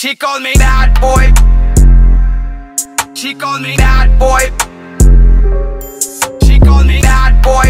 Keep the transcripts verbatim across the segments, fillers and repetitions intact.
She called me bad boy. She called me bad boy. She called me bad boy.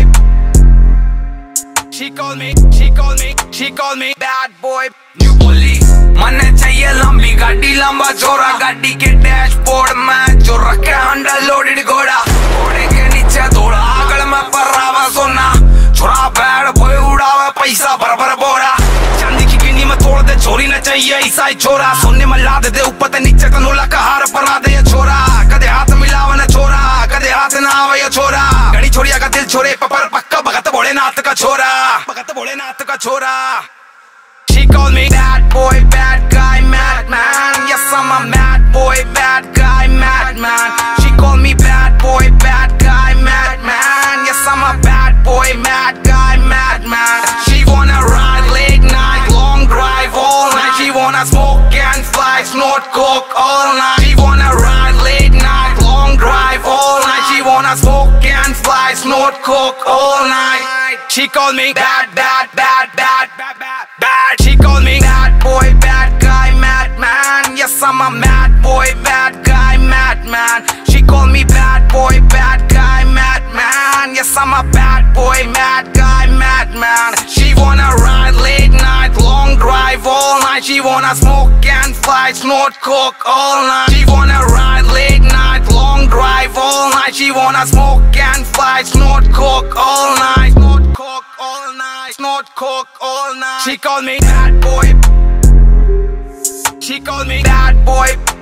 She called me, she called me, she called me bad boy. New police. मने चाहिए लंबी गाड़ी, लंबा चौड़ा गाड़ी के dashboard में जो रखे अंडर लोडेड घोड़ा, घोड़े के नीचे थोड़ा आगल में परावा सोना, छोरा बैड बॉय उड़ावा पैसा भर भर बोरा, चांदी की गिनी में तोड़ दे चोरी न चाहिए ईसाई छोरा, सोने में ला दे दे ऊपर ते नीचे कनोला का हार परा दे ये छोरा, कदे हाथ मिलावा न छोरा, कदे हाथ ना आवे ये छोरा, गड़ी छोरिया का दिल छोरे पपर पक्का भगत भोलेनाथ का छोरा, भगत भोलेनाथ का छोरा. She called me bad boy, bad guy, madman. Yes, I'm a mad boy, bad guy, madman. She called me bad boy, bad guy, madman. Yes, I'm a bad boy, mad guy, madman. She wanna ride late night, long drive all night. She wanna smoke and fly, snort coke all night. She wanna ride late night, long drive all night. She wanna smoke and fly, snort coke all night. She called me bad, bad, bad, bad, bad, bad, bad. She called me bad boy, bad guy, madman. Yes, I'm a mad boy, bad guy, madman. She called me bad boy, bad guy, madman. Yes, I'm a bad boy, mad guy, madman. She wanna ride late night, long drive all night. She wanna smoke and fly, snort coke all night. She wanna ride late night, long drive all night. She wanna smoke and fly, snort coke all night. Snort coke all night, snort coke all night. She called me bad boy. She called me bad boy.